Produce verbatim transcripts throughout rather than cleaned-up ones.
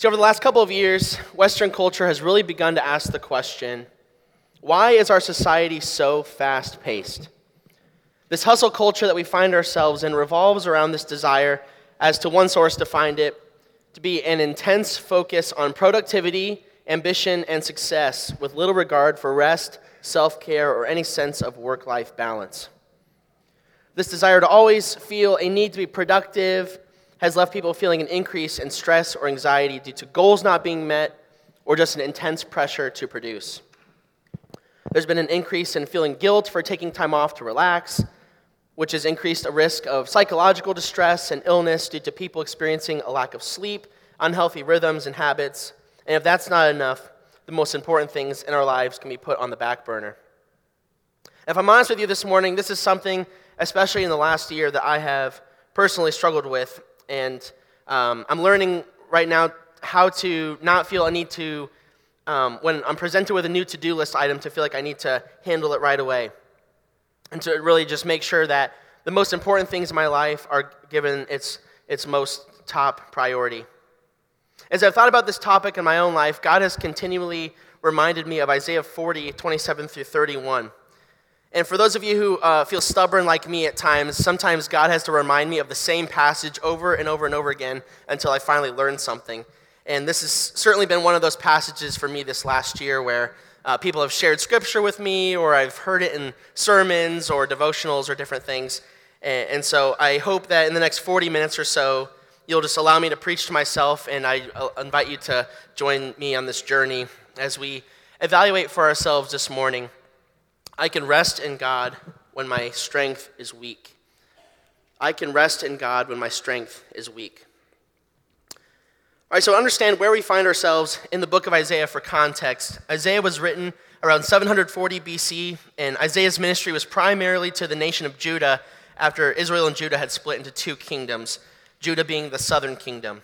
See, over the last couple of years, Western culture has really begun to ask the question, why is our society so fast-paced? This hustle culture that we find ourselves in revolves around this desire, as to one source defined it, to be an intense focus on productivity, ambition, and success with little regard for rest, self-care, or any sense of work-life balance. This desire to always feel a need to be productive has left people feeling an increase in stress or anxiety due to goals not being met or just an intense pressure to produce. There's been an increase in feeling guilt for taking time off to relax, which has increased a risk of psychological distress and illness due to people experiencing a lack of sleep, unhealthy rhythms and habits. And if that's not enough, the most important things in our lives can be put on the back burner. If I'm honest with you this morning, this is something, especially in the last year, that I have personally struggled with. And um, I'm learning right now how to not feel a need to, um, when I'm presented with a new to-do list item, to feel like I need to handle it right away. And to really just make sure that the most important things in my life are given its, its most top priority. As I've thought about this topic in my own life, God has continually reminded me of Isaiah forty, twenty-seven through thirty-one. And for those of you who uh, feel stubborn like me at times, sometimes God has to remind me of the same passage over and over and over again until I finally learn something. And this has certainly been one of those passages for me this last year where uh, people have shared scripture with me, or I've heard it in sermons or devotionals or different things. And, and so I hope that in the next forty minutes or so, you'll just allow me to preach to myself, and I invite you to join me on this journey as we evaluate for ourselves this morning. I can rest in God when my strength is weak. I can rest in God when my strength is weak. All right, so understand where we find ourselves in the book of Isaiah for context. Isaiah was written around seven hundred forty B C, and Isaiah's ministry was primarily to the nation of Judah after Israel and Judah had split into two kingdoms, Judah being the southern kingdom.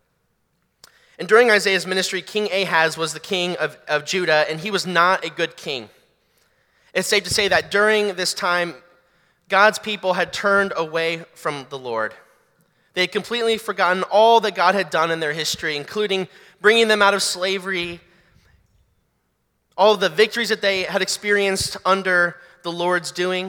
And during Isaiah's ministry, King Ahaz was the king of, of Judah, and he was not a good king. It's safe to say that during this time, God's people had turned away from the Lord. They had completely forgotten all that God had done in their history, including bringing them out of slavery, all of the victories that they had experienced under the Lord's doing.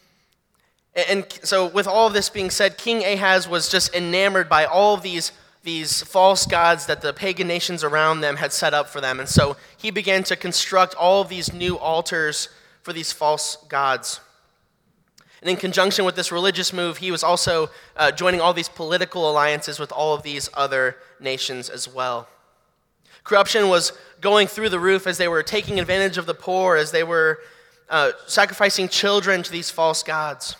And so with all of this being said, King Ahaz was just enamored by all of these, these false gods that the pagan nations around them had set up for them. And so he began to construct all of these new altars for these false gods. And in conjunction with this religious move, he was also uh, joining all these political alliances with all of these other nations as well. Corruption was going through the roof as they were taking advantage of the poor, as they were uh, sacrificing children to these false gods.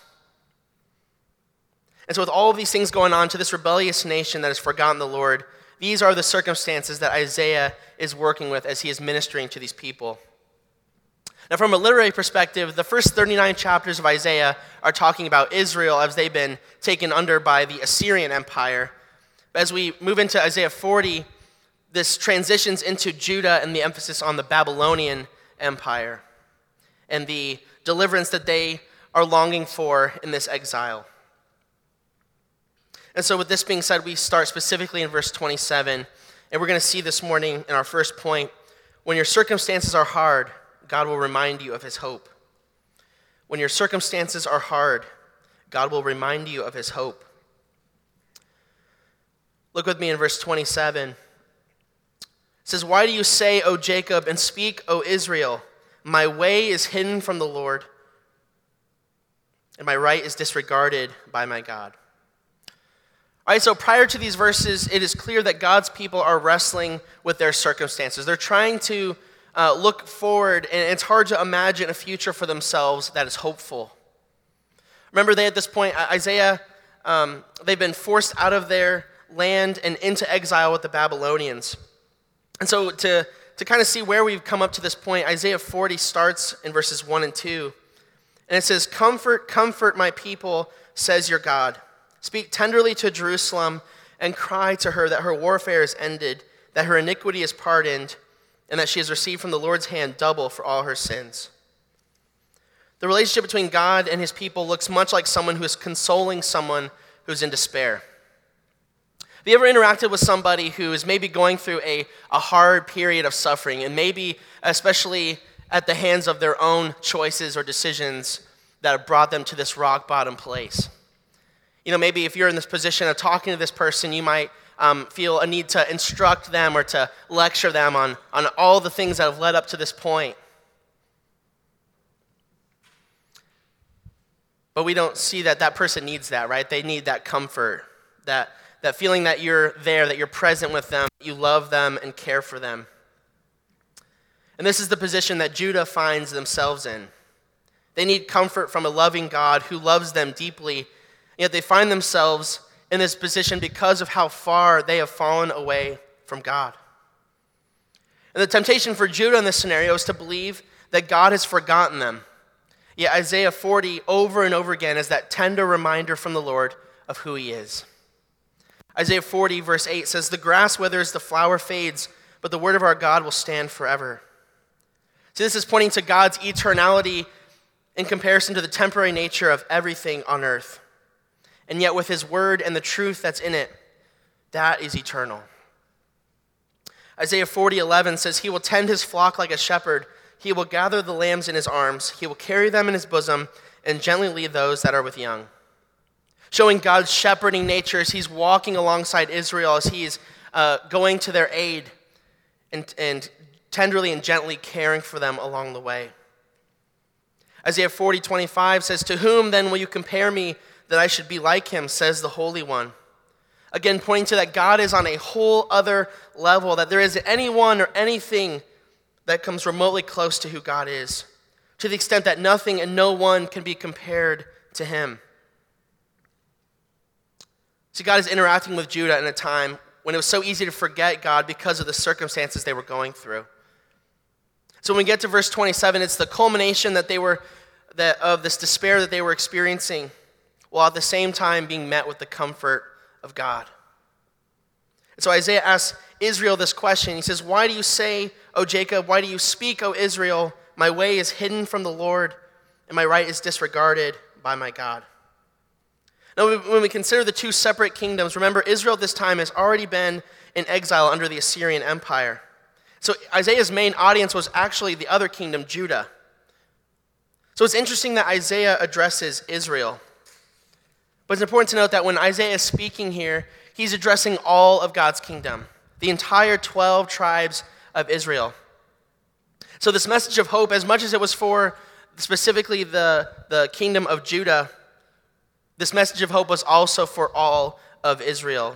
And so with all of these things going on to this rebellious nation that has forgotten the Lord, these are the circumstances that Isaiah is working with as he is ministering to these people. Now, from a literary perspective, the first thirty-nine chapters of Isaiah are talking about Israel as they've been taken under by the Assyrian Empire. As we move into Isaiah forty, this transitions into Judah and the emphasis on the Babylonian Empire and the deliverance that they are longing for in this exile. And so with this being said, we start specifically in verse twenty-seven, and we're going to see this morning in our first point, when your circumstances are hard, God will remind you of his hope. When your circumstances are hard, God will remind you of his hope. Look with me in verse twenty-seven. It says, "Why do you say, O Jacob, and speak, O Israel, my way is hidden from the Lord, and my right is disregarded by my God." All right, so prior to these verses, it is clear that God's people are wrestling with their circumstances. They're trying to Uh, look forward, and it's hard to imagine a future for themselves that is hopeful. Remember, they at this point, Isaiah, um, they've been forced out of their land and into exile with the Babylonians. And so to, to kind of see where we've come up to this point, Isaiah forty starts in verses one and two. And it says, "Comfort, comfort my people, says your God. Speak tenderly to Jerusalem and cry to her that her warfare is ended, that her iniquity is pardoned, and that she has received from the Lord's hand double for all her sins." The relationship between God and his people looks much like someone who is consoling someone who's in despair. you ever interacted with somebody who is maybe going through a, a hard period of suffering, and maybe especially at the hands of their own choices or decisions that have brought them to this rock bottom place? You know, maybe if you're in this position of talking to this person, you might um, feel a need to instruct them or to lecture them on, on all the things that have led up to this point. But we don't see that that person needs that, right? They need that comfort, that, that feeling that you're there, that you're present with them, you love them and care for them. And this is the position that Judah finds themselves in. They need comfort from a loving God who loves them deeply, yet they find themselves in this position because of how far they have fallen away from God. And the temptation for Judah in this scenario is to believe that God has forgotten them. Yet Isaiah forty over and over again is that tender reminder from the Lord of who he is. Isaiah forty verse eight says, "The grass withers, the flower fades, but the word of our God will stand forever." So this is pointing to God's eternality in comparison to the temporary nature of everything on earth. And yet with his word and the truth that's in it, that is eternal. Isaiah forty eleven says, "He will tend his flock like a shepherd. He will gather the lambs in his arms. He will carry them in his bosom and gently lead those that are with young." Showing God's shepherding nature as he's walking alongside Israel, as he's uh, going to their aid and, and tenderly and gently caring for them along the way. Isaiah forty twenty-five says, "To whom then will you compare me that I should be like him, says the Holy One." Again, pointing to that God is on a whole other level, that there isn't anyone or anything that comes remotely close to who God is, to the extent that nothing and no one can be compared to him. See, God is interacting with Judah in a time when it was so easy to forget God because of the circumstances they were going through. So when we get to verse twenty-seven, it's the culmination that they were that of this despair that they were experiencing, while at the same time being met with the comfort of God. And so Isaiah asks Israel this question. He says, "Why do you say, O Jacob, why do you speak, O Israel, my way is hidden from the Lord, and my right is disregarded by my God?" Now, when we consider the two separate kingdoms, remember Israel at this time has already been in exile under the Assyrian Empire. So Isaiah's main audience was actually the other kingdom, Judah. So it's interesting that Isaiah addresses Israel. But it's important to note that when Isaiah is speaking here, he's addressing all of God's kingdom, the entire twelve tribes of Israel. So this message of hope, as much as it was for specifically the, the kingdom of Judah, this message of hope was also for all of Israel.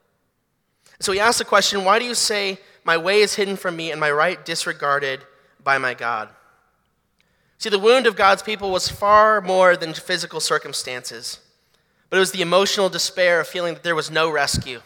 So he asks the question, "Why do you say, my way is hidden from me and my right disregarded by my God?" See, the wound of God's people was far more than physical circumstances, but it was the emotional despair of feeling that there was no rescue.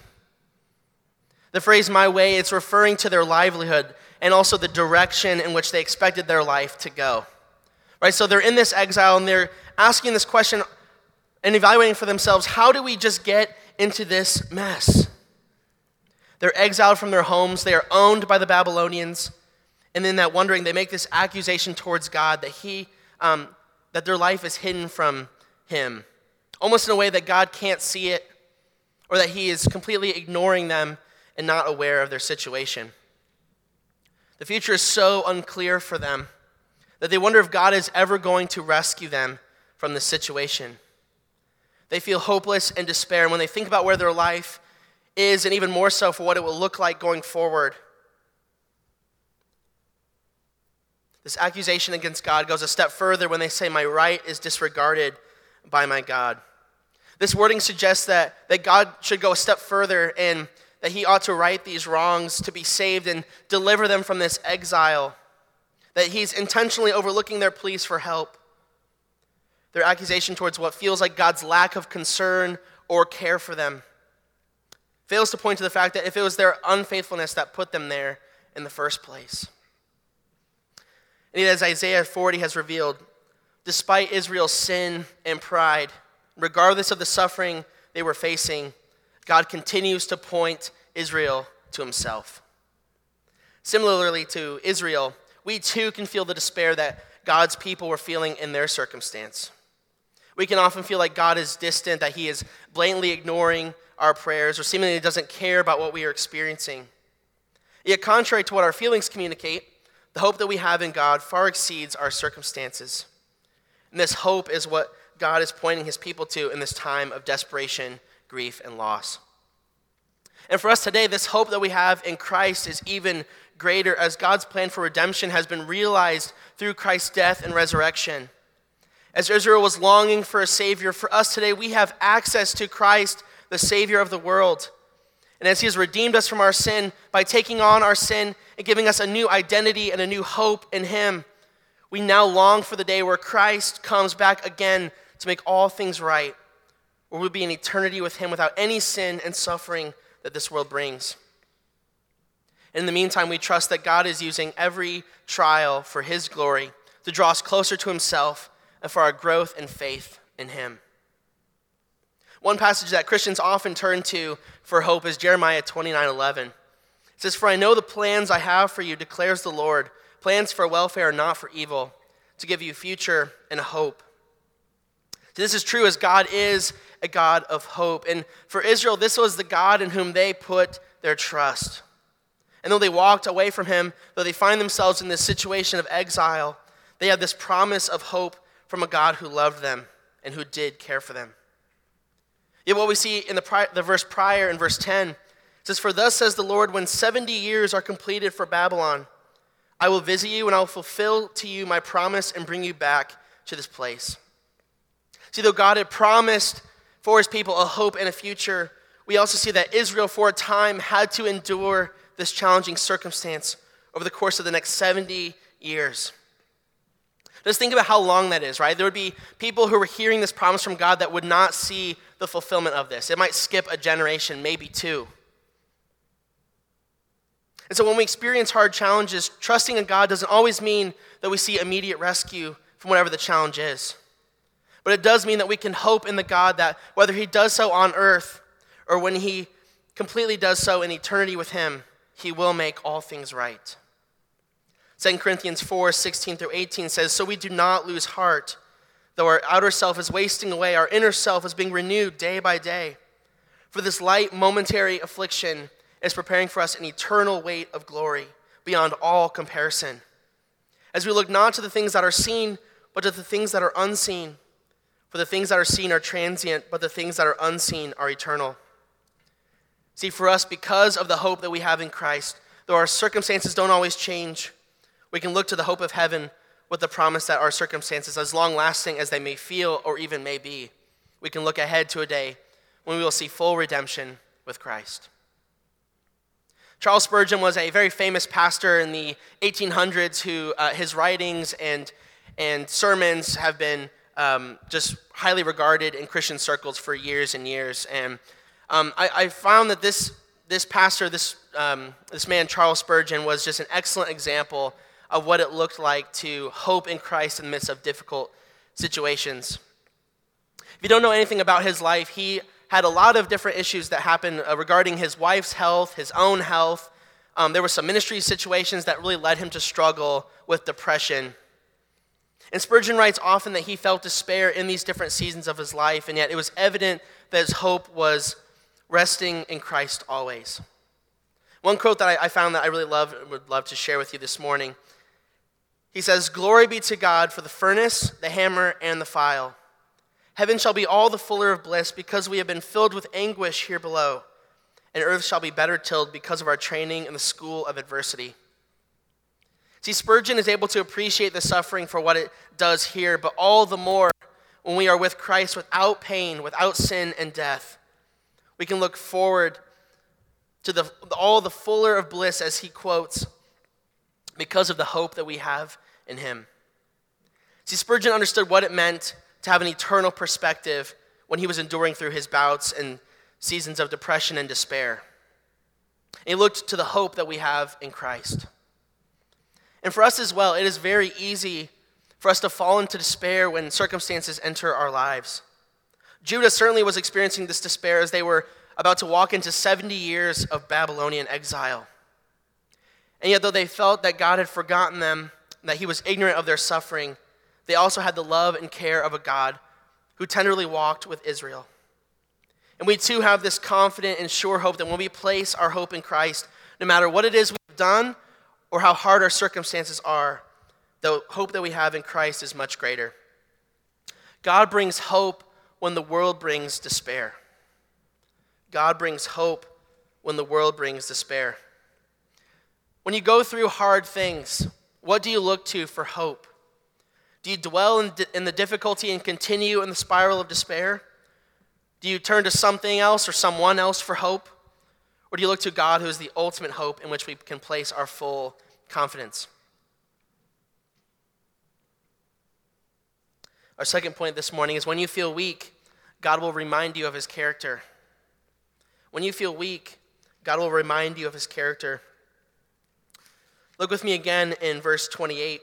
The phrase "my way," it's referring to their livelihood and also the direction in which they expected their life to go. Right? So they're in this exile and they're asking this question and evaluating for themselves, how do we just get into this mess? They're exiled from their homes. They are owned by the Babylonians. And in that wondering, they make this accusation towards God that he, um, that their life is hidden from him, almost in a way that God can't see it, or that he is completely ignoring them and not aware of their situation. The future is so unclear for them that they wonder if God is ever going to rescue them from this situation. They feel hopeless and despair, and when they think about where their life is, and even more so for what it will look like going forward, this accusation against God goes a step further when they say, "My right is disregarded by my God." This wording suggests that, that God should go a step further and that he ought to right these wrongs to be saved and deliver them from this exile, that he's intentionally overlooking their pleas for help, their accusation towards what feels like God's lack of concern or care for them. Fails to point to the fact that if it was their unfaithfulness that put them there in the first place. And as Isaiah forty has revealed, despite Israel's sin and pride, regardless of the suffering they were facing, God continues to point Israel to himself. Similarly to Israel, we too can feel the despair that God's people were feeling in their circumstance. We can often feel like God is distant, that he is blatantly ignoring our prayers or seemingly doesn't care about what we are experiencing. Yet contrary to what our feelings communicate, the hope that we have in God far exceeds our circumstances. And this hope is what God is pointing his people to in this time of desperation, grief, and loss. And for us today, this hope that we have in Christ is even greater as God's plan for redemption has been realized through Christ's death and resurrection. As Israel was longing for a Savior, for us today, we have access to Christ, the Savior of the world. And as he has redeemed us from our sin by taking on our sin and giving us a new identity and a new hope in him, we now long for the day where Christ comes back again to make all things right, where we'll be in eternity with him without any sin and suffering that this world brings. In the meantime, we trust that God is using every trial for his glory to draw us closer to himself and for our growth and faith in him. One passage that Christians often turn to for hope is Jeremiah twenty-nine eleven. It says, "For I know the plans I have for you, declares the Lord, plans for welfare and not for evil, to give you future and a hope." So this is true as God is a God of hope. And for Israel, this was the God in whom they put their trust. And though they walked away from him, though they find themselves in this situation of exile, they have this promise of hope from a God who loved them and who did care for them. Yet what we see in the, pri- the verse prior, in verse ten, it says, "For thus says the Lord, when seventy years are completed for Babylon, I will visit you and I will fulfill to you my promise and bring you back to this place." See, though God had promised for his people a hope and a future, we also see that Israel for a time had to endure this challenging circumstance over the course of the next seventy years. Just think about how long that is, right? There would be people who were hearing this promise from God that would not see the fulfillment of this. It might skip a generation, maybe two. And so when we experience hard challenges, trusting in God doesn't always mean that we see immediate rescue from whatever the challenge is. But it does mean that we can hope in the God that whether he does so on earth or when he completely does so in eternity with him, he will make all things right. Second Corinthians four, sixteen through eighteen says, "So we do not lose heart. Though our outer self is wasting away, our inner self is being renewed day by day. For this light momentary affliction is preparing for us an eternal weight of glory beyond all comparison. As we look not to the things that are seen, but to the things that are unseen. For the things that are seen are transient, but the things that are unseen are eternal." See, for us, because of the hope that we have in Christ, though our circumstances don't always change, we can look to the hope of heaven with the promise that our circumstances, as long-lasting as they may feel or even may be, we can look ahead to a day when we will see full redemption with Christ. Charles Spurgeon was a very famous pastor in the eighteen hundreds who uh, his writings and, and sermons have been um, just highly regarded in Christian circles for years and years. And um, I, I found that this this pastor, this um, this man, Charles Spurgeon, was just an excellent example of what it looked like to hope in Christ in the midst of difficult situations. If you don't know anything about his life, he had a lot of different issues that happened uh, regarding his wife's health, his own health. Um, there were some ministry situations that really led him to struggle with depression. And Spurgeon writes often that he felt despair in these different seasons of his life, and yet it was evident that his hope was resting in Christ always. One quote that I, I found that I really love and would love to share with you this morning. He says, "Glory be to God for the furnace, the hammer, and the file. Heaven shall be all the fuller of bliss because we have been filled with anguish here below, and earth shall be better tilled because of our training in the school of adversity." See, Spurgeon is able to appreciate the suffering for what it does here, but all the more when we are with Christ without pain, without sin and death. We can look forward to the, all the fuller of bliss, as he quotes, because of the hope that we have in him. See, Spurgeon understood what it meant to have an eternal perspective when he was enduring through his bouts and seasons of depression and despair. And he looked to the hope that we have in Christ. And for us as well, it is very easy for us to fall into despair when circumstances enter our lives. Judah certainly was experiencing this despair as they were about to walk into seventy years of Babylonian exile. And yet, though they felt that God had forgotten them, that he was ignorant of their suffering, they also had the love and care of a God who tenderly walked with Israel. And we too have this confident and sure hope that when we place our hope in Christ, no matter what it is we've done or how hard our circumstances are, the hope that we have in Christ is much greater. God brings hope when the world brings despair. God brings hope when the world brings despair. When you go through hard things, what do you look to for hope? Do you dwell in, in the difficulty and continue in the spiral of despair? Do you turn to something else or someone else for hope? Or do you look to God, who is the ultimate hope in which we can place our full confidence? Our second point this morning is when you feel weak, God will remind you of his character. When you feel weak, God will remind you of his character. Look with me again in verse twenty-eight.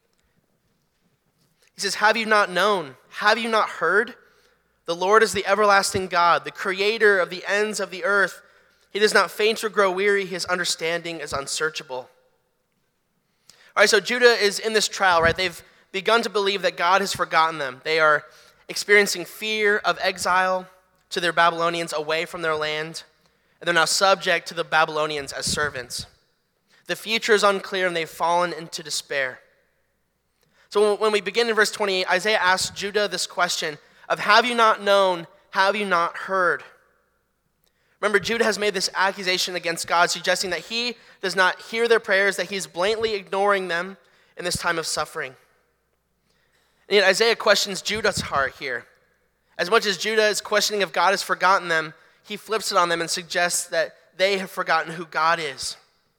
He says, "Have you not known? Have you not heard? The Lord is the everlasting God, the creator of the ends of the earth. He does not faint or grow weary. His understanding is unsearchable." All right, so Judah is in this trial, right? They've begun to believe that God has forgotten them. They are experiencing fear of exile to their Babylonians away from their land, and they're now subject to the Babylonians as servants. The future is unclear, and they've fallen into despair. So when we begin in verse twenty-eight, Isaiah asks Judah this question of, have you not known, have you not heard? Remember, Judah has made this accusation against God, suggesting that he does not hear their prayers, that he's blatantly ignoring them in this time of suffering. And yet Isaiah questions Judah's heart here. As much as Judah is questioning if God has forgotten them, he flips it on them and suggests that they have forgotten who God is.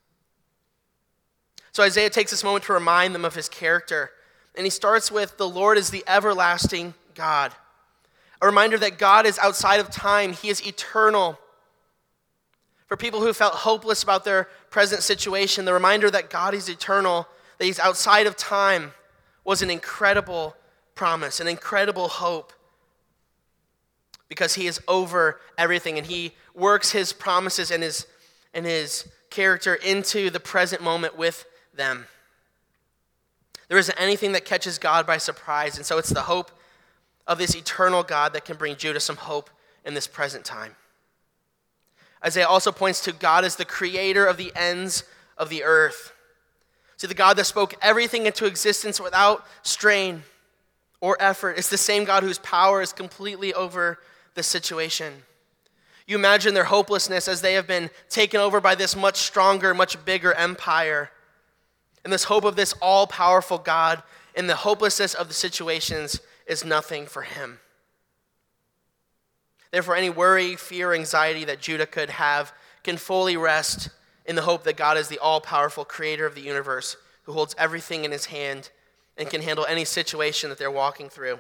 So Isaiah takes this moment to remind them of his character. And he starts with, the Lord is the everlasting God. A reminder that God is outside of time. He is eternal. For people who felt hopeless about their present situation, the reminder that God is eternal, that he's outside of time, was an incredible promise, an incredible hope. Because he is over everything, and he works his promises and his, and his character into the present moment with them. There isn't anything that catches God by surprise, and so it's the hope of this eternal God that can bring Judah some hope in this present time. Isaiah also points to God as the creator of the ends of the earth. See, the God that spoke everything into existence without strain or effort is the same God whose power is completely over the situation. You imagine their hopelessness as they have been taken over by this much stronger, much bigger empire. And this hope of this all-powerful God and the hopelessness of the situations is nothing for him. Therefore, any worry, fear, anxiety that Judah could have can fully rest in the hope that God is the all-powerful creator of the universe who holds everything in his hand and can handle any situation that they're walking through.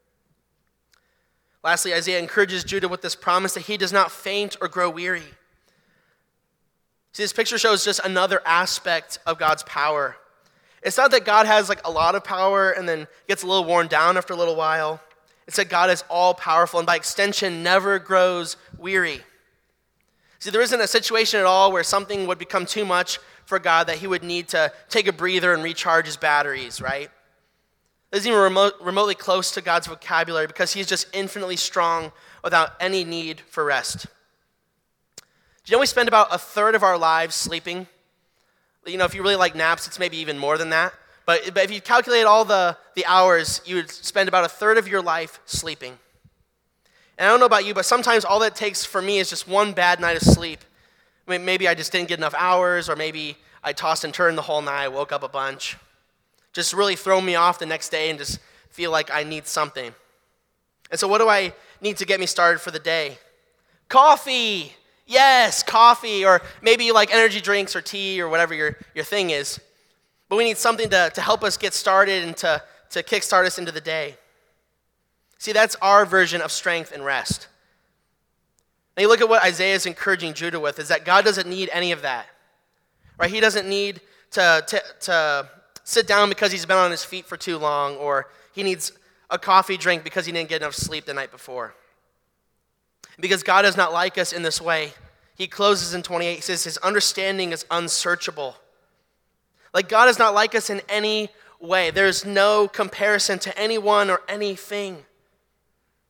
Lastly, Isaiah encourages Judah with this promise that he does not faint or grow weary. See, this picture shows just another aspect of God's power. It's not that God has like a lot of power and then gets a little worn down after a little while. It's that God is all-powerful and by extension never grows weary. See, there isn't a situation at all where something would become too much for God that he would need to take a breather and recharge his batteries, right? It isn't even remote, remotely close to God's vocabulary because he's just infinitely strong without any need for rest. Do you know we spend about a third of our lives sleeping? You know, if you really like naps, it's maybe even more than that. But, but if you calculate all the, the hours, you would spend about a third of your life sleeping. And I don't know about you, but sometimes all that takes for me is just one bad night of sleep. I mean, maybe I just didn't get enough hours, or maybe I tossed and turned the whole night, woke up a bunch. Just really throw me off the next day and just feel like I need something. And so what do I need to get me started for the day? Coffee! Yes, coffee, or maybe you like energy drinks or tea or whatever your, your thing is. But we need something to, to help us get started and to, to kickstart us into the day. See, that's our version of strength and rest. And you look at what Isaiah is encouraging Judah with, is that God doesn't need any of that. Right? He doesn't need to, to, to sit down because he's been on his feet for too long, or he needs a coffee drink because he didn't get enough sleep the night before. Because God is not like us in this way. He closes in twenty-eight, he says his understanding is unsearchable. Like God is not like us in any way. There's no comparison to anyone or anything.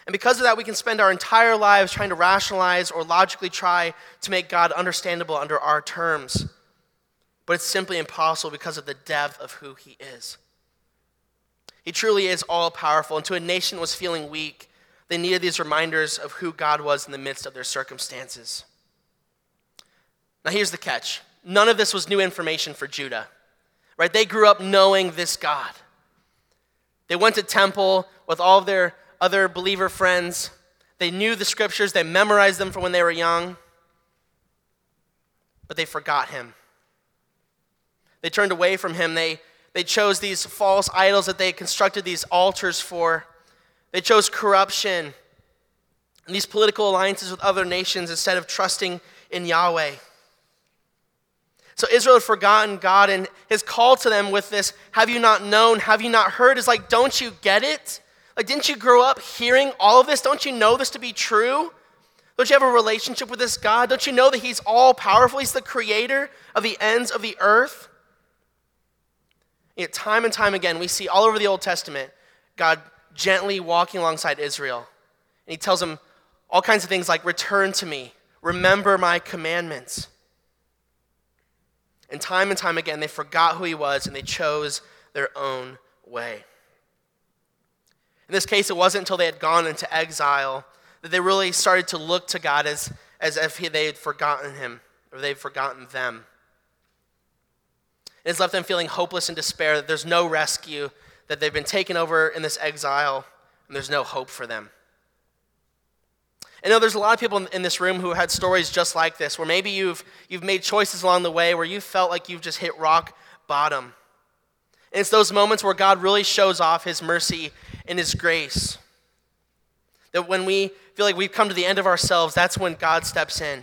And because of that, we can spend our entire lives trying to rationalize or logically try to make God understandable under our terms. But it's simply impossible because of the depth of who he is. He truly is all-powerful, and to a nation that was feeling weak, they needed these reminders of who God was in the midst of their circumstances. Now here's the catch. None of this was new information for Judah, right? They grew up knowing this God. They went to temple with all of their other believer friends. They knew the scriptures. They memorized them from when they were young. But they forgot him. They turned away from him. They, they chose these false idols that they constructed these altars for. They chose corruption and these political alliances with other nations instead of trusting in Yahweh. So Israel had forgotten God, and his call to them with this, have you not known, have you not heard, is like, don't you get it? Like, didn't you grow up hearing all of this? Don't you know this to be true? Don't you have a relationship with this God? Don't you know that he's all-powerful? He's the creator of the ends of the earth. Yet time and time again, we see all over the Old Testament, God gently walking alongside Israel. And he tells them all kinds of things like, return to me, remember my commandments. And time and time again, they forgot who he was and they chose their own way. In this case, it wasn't until they had gone into exile that they really started to look to God as, as if he, they had forgotten him or they had forgotten them. It's left them feeling hopeless and despair that there's no rescue, that they've been taken over in this exile, and there's no hope for them. I know there's a lot of people in this room who had stories just like this, where maybe you've you've made choices along the way where you felt like you've just hit rock bottom. And it's those moments where God really shows off his mercy and his grace. That when we feel like we've come to the end of ourselves, that's when God steps in.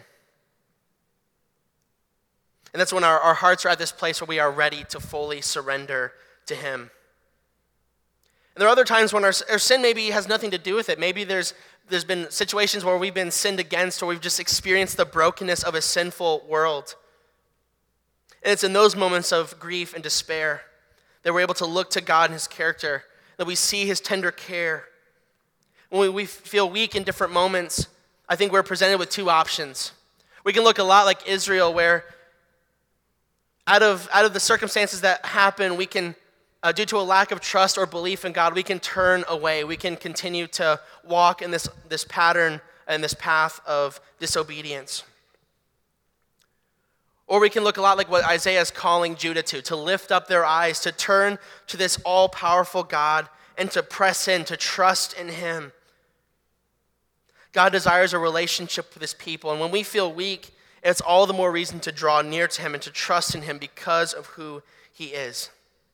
And that's when our, our hearts are at this place where we are ready to fully surrender to him. And there are other times when our, our sin maybe has nothing to do with it. Maybe there's there's been situations where we've been sinned against or we've just experienced the brokenness of a sinful world. And it's in those moments of grief and despair that we're able to look to God and his character, that we see his tender care. When we, we feel weak in different moments, I think we're presented with two options. We can look a lot like Israel, where out of, out of the circumstances that happen, we can Uh, due to a lack of trust or belief in God, we can turn away. We can continue to walk in this, this pattern and this path of disobedience. Or we can look a lot like what Isaiah is calling Judah to, to lift up their eyes, to turn to this all-powerful God and to press in, to trust in him. God desires a relationship with his people, and when we feel weak, it's all the more reason to draw near to him and to trust in him because of who he is.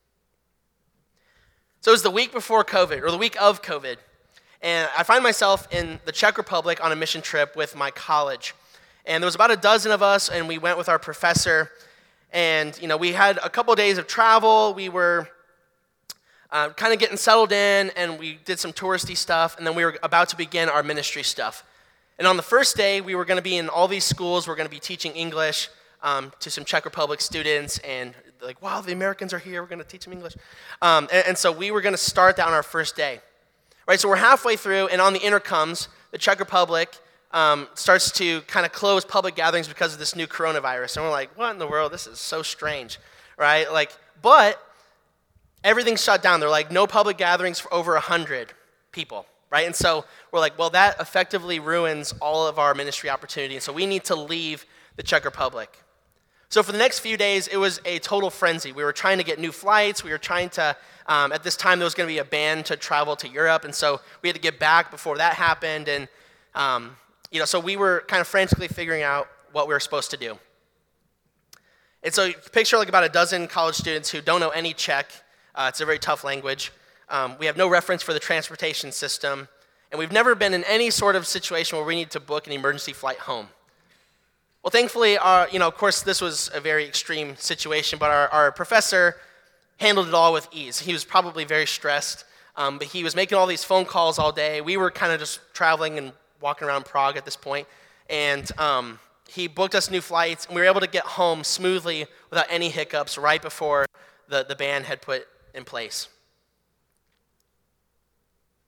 So it was the week before COVID, or the week of COVID, and I find myself in the Czech Republic on a mission trip with my college. And there was about a dozen of us, and we went with our professor, and you know, we had a couple of days of travel. We were uh, kind of getting settled in, and we did some touristy stuff, and then we were about to begin our ministry stuff. And on the first day, we were going to be in all these schools. We're going to be teaching English um, to some Czech Republic students, and like, wow, the Americans are here, we're going to teach them English. Um, and, and so we were going to start that on our first day. Right, so we're halfway through, and on the intercoms, the Czech Republic um, starts to kind of close public gatherings because of this new coronavirus. And we're like, what in the world? This is so strange, right? Like, but everything's shut down. They're like, no public gatherings for over one hundred people, right? And so we're like, well, that effectively ruins all of our ministry opportunity, and so we need to leave the Czech Republic. So for the next few days, it was a total frenzy. We were trying to get new flights. We were trying to, um, at this time, there was going to be a ban to travel to Europe. And so we had to get back before that happened. And, um, you know, so we were kind of frantically figuring out what we were supposed to do. And so picture like about a dozen college students who don't know any Czech. Uh, it's a very tough language. Um, we have no reference for the transportation system. And we've never been in any sort of situation where we need to book an emergency flight home. Well, thankfully, our, you know, of course, this was a very extreme situation, but our, our professor handled it all with ease. He was probably very stressed, um, but he was making all these phone calls all day. We were kind of just traveling and walking around Prague at this point, and um, he booked us new flights, and we were able to get home smoothly without any hiccups right before the, the ban had put in place.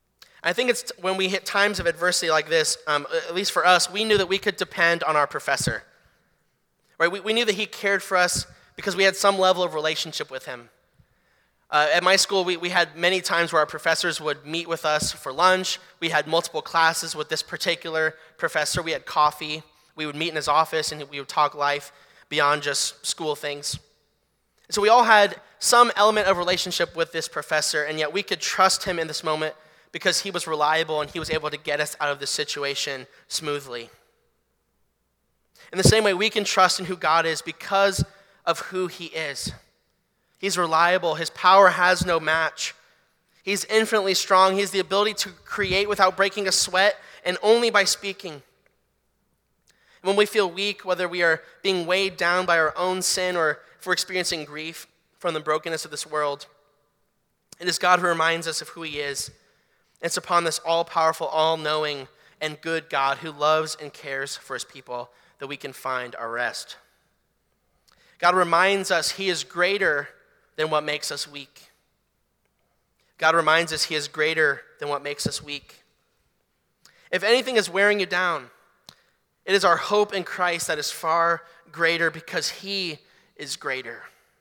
I think it's when we hit times of adversity like this, um, at least for us, we knew that we could depend on our professor. Right? We, we knew that he cared for us because we had some level of relationship with him. Uh, at my school, we, we had many times where our professors would meet with us for lunch. We had multiple classes with this particular professor. We had coffee. We would meet in his office, and we would talk life beyond just school things. So we all had some element of relationship with this professor, and yet we could trust him in this moment because he was reliable and he was able to get us out of the situation smoothly. In the same way, we can trust in who God is because of who he is. He's reliable. His power has no match. He's infinitely strong. He has the ability to create without breaking a sweat and only by speaking. And when we feel weak, whether we are being weighed down by our own sin or if we're experiencing grief from the brokenness of this world, it is God who reminds us of who he is. It's upon this all-powerful, all-knowing, and good God who loves and cares for his people that we can find our rest. God reminds us he is greater than what makes us weak. God reminds us he is greater than what makes us weak. If anything is wearing you down, it is our hope in Christ that is far greater because he is greater.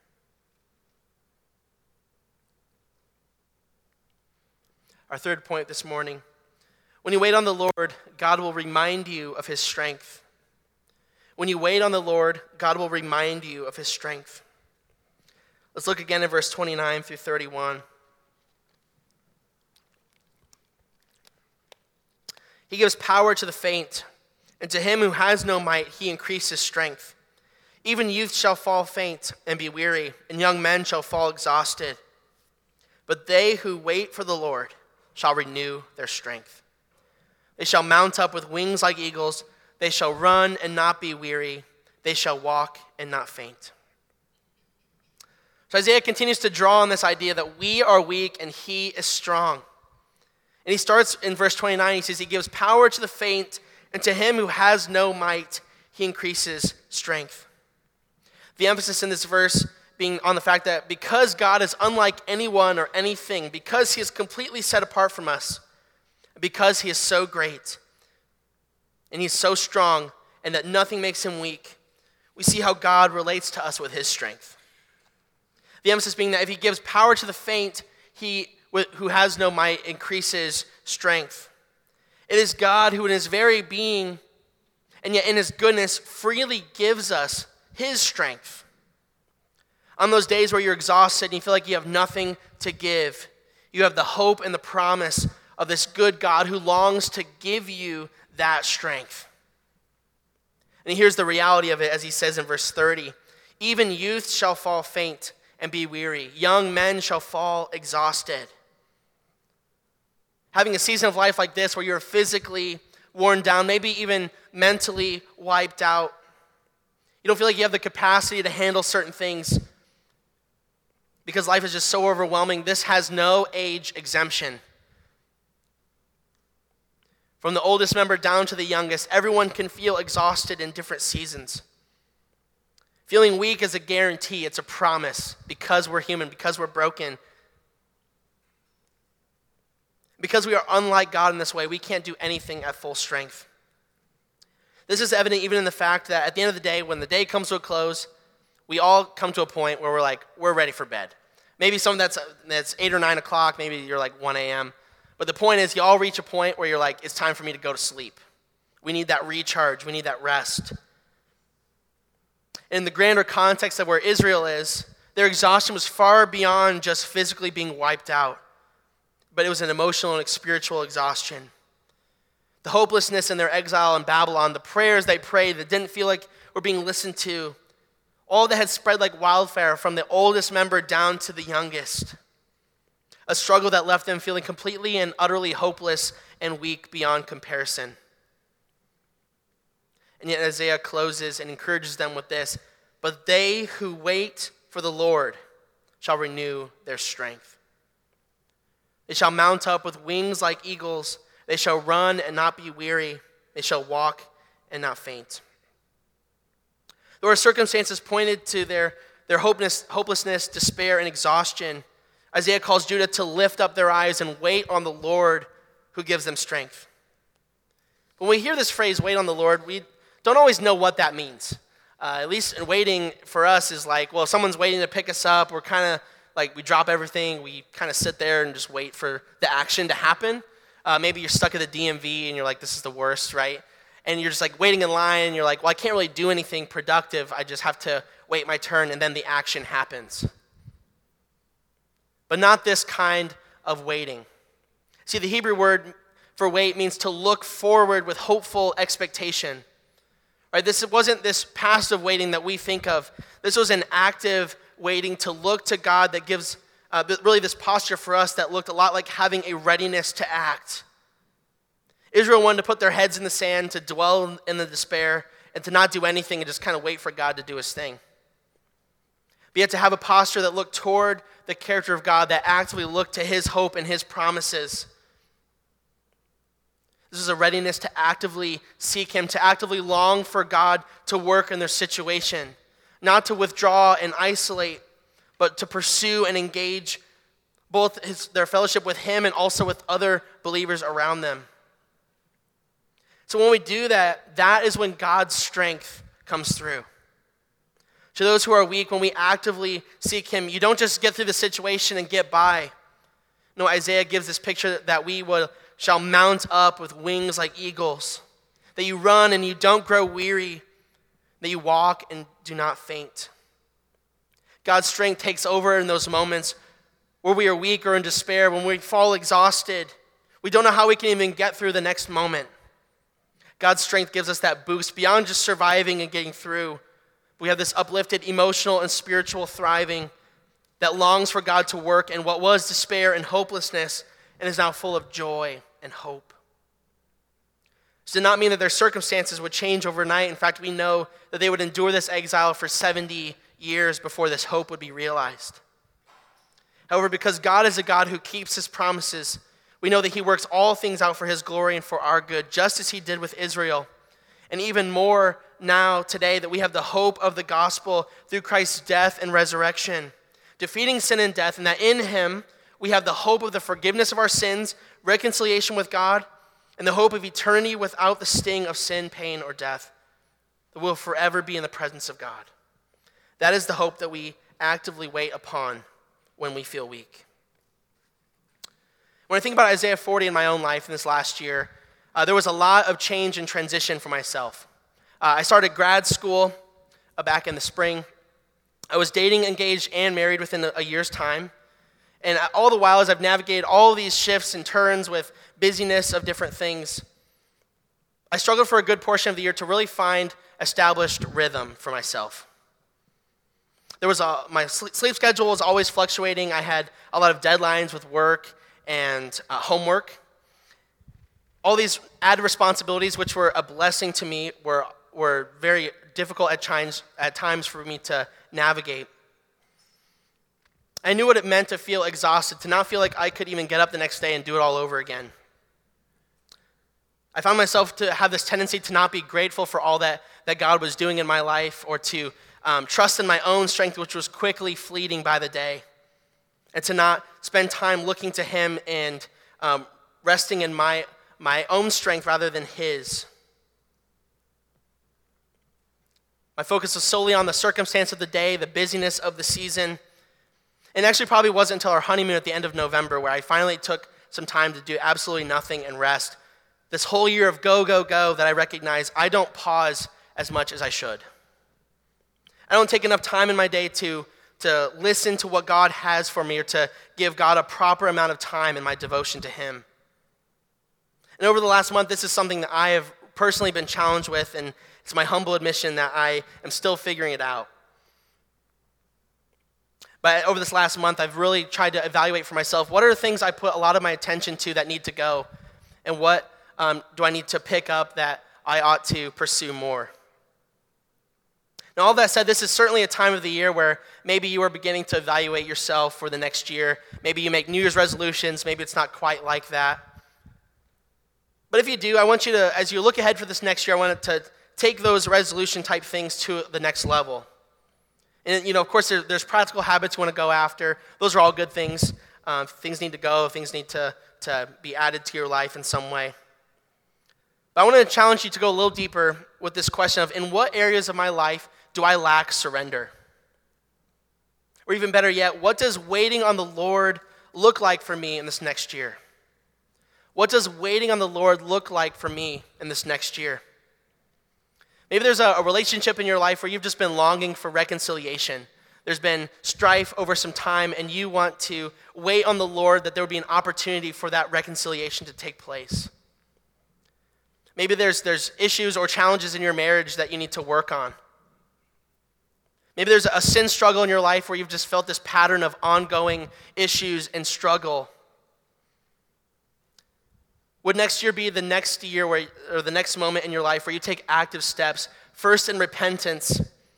Our third point this morning, when you wait on the Lord, God will remind you of his strength. When you wait on the Lord, God will remind you of his strength. Let's look again at verse twenty-nine through thirty-one. He gives power to the faint, and to him who has no might, he increases strength. Even youth shall fall faint and be weary, and young men shall fall exhausted. But they who wait for the Lord shall renew their strength. They shall mount up with wings like eagles. They shall run and not be weary. They shall walk and not faint. So Isaiah continues to draw on this idea that we are weak and he is strong. And he starts in verse twenty-nine. He says, he gives power to the faint, and to him who has no might, he increases strength. The emphasis in this verse being on the fact that because God is unlike anyone or anything, because he is completely set apart from us, because he is so great, and he's so strong, and that nothing makes him weak, we see how God relates to us with his strength. The emphasis being that if he gives power to the faint, he who has no might increases strength. It is God who in his very being, and yet in his goodness, freely gives us his strength. On those days where you're exhausted and you feel like you have nothing to give, you have the hope and the promise of this good God who longs to give you that strength. And here's the reality of it as he says in verse thirty, even youth shall fall faint and be weary. Young men shall fall exhausted. Having a season of life like this where you're physically worn down, maybe even mentally wiped out. You don't feel like you have the capacity to handle certain things because life is just so overwhelming. This has no age exemption. From the oldest member down to the youngest, everyone can feel exhausted in different seasons. Feeling weak is a guarantee. It's a promise because we're human, because we're broken. Because we are unlike God in this way, we can't do anything at full strength. This is evident even in the fact that at the end of the day, when the day comes to a close, we all come to a point where we're like, we're ready for bed. Maybe some that's that's eight or nine o'clock, maybe you're like one a.m. But the point is, you all reach a point where you're like, it's time for me to go to sleep. We need that recharge. We need that rest. In the grander context of where Israel is, their exhaustion was far beyond just physically being wiped out, but it was an emotional and spiritual exhaustion. The hopelessness in their exile in Babylon, the prayers they prayed that didn't feel like were being listened to, all that had spread like wildfire from the oldest member down to the youngest. A struggle that left them feeling completely and utterly hopeless and weak beyond comparison. And yet Isaiah closes and encourages them with this, but they who wait for the Lord shall renew their strength. They shall mount up with wings like eagles. They shall run and not be weary. They shall walk and not faint. Though our circumstances pointed to their, their hopelessness, hopelessness, despair, and exhaustion, Isaiah calls Judah to lift up their eyes and wait on the Lord who gives them strength. When we hear this phrase, wait on the Lord, we don't always know what that means. Uh, at least waiting for us is like, well, if someone's waiting to pick us up, we're kind of like, we drop everything, we kind of sit there and just wait for the action to happen. Uh, maybe you're stuck at the D M V and you're like, this is the worst, right? And you're just like waiting in line and you're like, well, I can't really do anything productive. I just have to wait my turn, and then the action happens. But not this kind of waiting. See, the Hebrew word for wait means to look forward with hopeful expectation. Right? This wasn't this passive waiting that we think of. This was an active waiting to look to God that gives uh, really this posture for us that looked a lot like having a readiness to act. Israel wanted to put their heads in the sand, to dwell in the despair, and to not do anything and just kind of wait for God to do his thing. But yet to have a posture that looked toward the character of God, that actively looked to his hope and his promises. This is a readiness to actively seek him, to actively long for God to work in their situation. Not to withdraw and isolate, but to pursue and engage both his, their fellowship with him and also with other believers around them. So when we do that, that is when God's strength comes through. To those who are weak, when we actively seek him, you don't just get through the situation and get by. No, Isaiah gives this picture that we will, shall mount up with wings like eagles, that you run and you don't grow weary, that you walk and do not faint. God's strength takes over in those moments where we are weak or in despair, when we fall exhausted. We don't know how we can even get through the next moment. God's strength gives us that boost beyond just surviving and getting through. We have this uplifted emotional and spiritual thriving that longs for God to work in what was despair and hopelessness and is now full of joy and hope. This did not mean that their circumstances would change overnight. In fact, we know that they would endure this exile for seventy years before this hope would be realized. However, because God is a God who keeps his promises, we know that he works all things out for his glory and for our good, just as he did with Israel. And even more now, today, that we have the hope of the gospel through Christ's death and resurrection, defeating sin and death, and that in him we have the hope of the forgiveness of our sins, reconciliation with God, and the hope of eternity without the sting of sin, pain, or death, that we'll forever be in the presence of God. That is the hope that we actively wait upon when we feel weak. When I think about Isaiah forty in my own life in this last year, uh, there was a lot of change and transition for myself. Uh, I started grad school uh, back in the spring. I was dating, engaged, and married within a, a year's time. And all the while, as I've navigated all these shifts and turns with busyness of different things, I struggled for a good portion of the year to really find established rhythm for myself. There was a, my sleep schedule was always fluctuating. I had a lot of deadlines with work and uh, homework. All these added responsibilities, which were a blessing to me, were were very difficult at times at times for me to navigate. I knew what it meant to feel exhausted, to not feel like I could even get up the next day and do it all over again. I found myself to have this tendency to not be grateful for all that, that God was doing in my life, or to um, trust in my own strength, which was quickly fleeting by the day, and to not spend time looking to him and um, resting in my, my own strength rather than his. My focus was solely on the circumstance of the day, the busyness of the season. And actually probably wasn't until our honeymoon at the end of November where I finally took some time to do absolutely nothing and rest. This whole year of go, go, go that I recognize I don't pause as much as I should. I don't take enough time in my day to, to listen to what God has for me or to give God a proper amount of time in my devotion to him. And over the last month, this is something that I have personally been challenged with, and it's my humble admission that I am still figuring it out. But over this last month, I've really tried to evaluate for myself, what are the things I put a lot of my attention to that need to go? And what um, do I need to pick up that I ought to pursue more? Now, all that said, this is certainly a time of the year where maybe you are beginning to evaluate yourself for the next year. Maybe you make New Year's resolutions. Maybe it's not quite like that. But if you do, I want you to, as you look ahead for this next year, I want to take those resolution type things to the next level. And, you know, of course, there, there's practical habits you want to go after. Those are all good things. Um, things need to go. Things need to, to be added to your life in some way. But I want to challenge you to go a little deeper with this question of, in what areas of my life do I lack surrender? Or even better yet, what does waiting on the Lord look like for me in this next year? What does waiting on the Lord look like for me in this next year? Maybe there's a, a relationship in your life where you've just been longing for reconciliation. There's been strife over some time, and you want to wait on the Lord that there would be an opportunity for that reconciliation to take place. Maybe there's, there's issues or challenges in your marriage that you need to work on. Maybe there's a sin struggle in your life where you've just felt this pattern of ongoing issues and struggle. Would next year be the next year where, or the next moment in your life where you take active steps, first in repentance,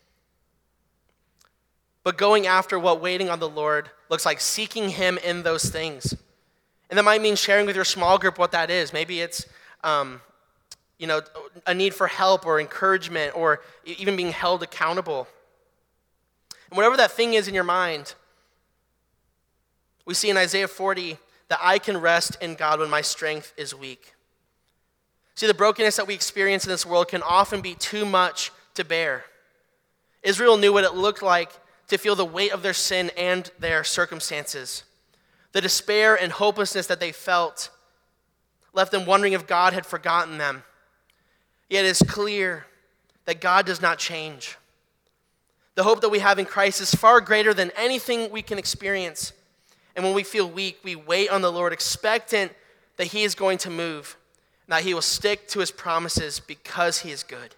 but going after what waiting on the Lord looks like, seeking him in those things. And that might mean sharing with your small group what that is. Maybe it's um, you know, a need for help or encouragement or even being held accountable. And whatever that thing is in your mind, we see in Isaiah forty that I can rest in God when my strength is weak. See, the brokenness that we experience in this world can often be too much to bear. Israel knew what it looked like to feel the weight of their sin and their circumstances. The despair and hopelessness that they felt left them wondering if God had forgotten them. Yet it is clear that God does not change. The hope that we have in Christ is far greater than anything we can experience. And when we feel weak, we wait on the Lord, expectant that he is going to move, and that he will stick to his promises because he is good.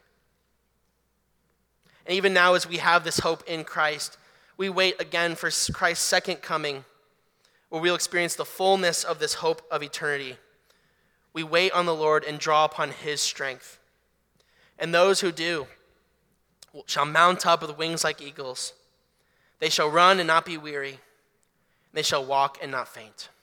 And even now, as we have this hope in Christ, we wait again for Christ's second coming, where we'll experience the fullness of this hope of eternity. We wait on the Lord and draw upon his strength. And those who do shall mount up with wings like eagles. They shall run and not be weary. They shall walk and not faint.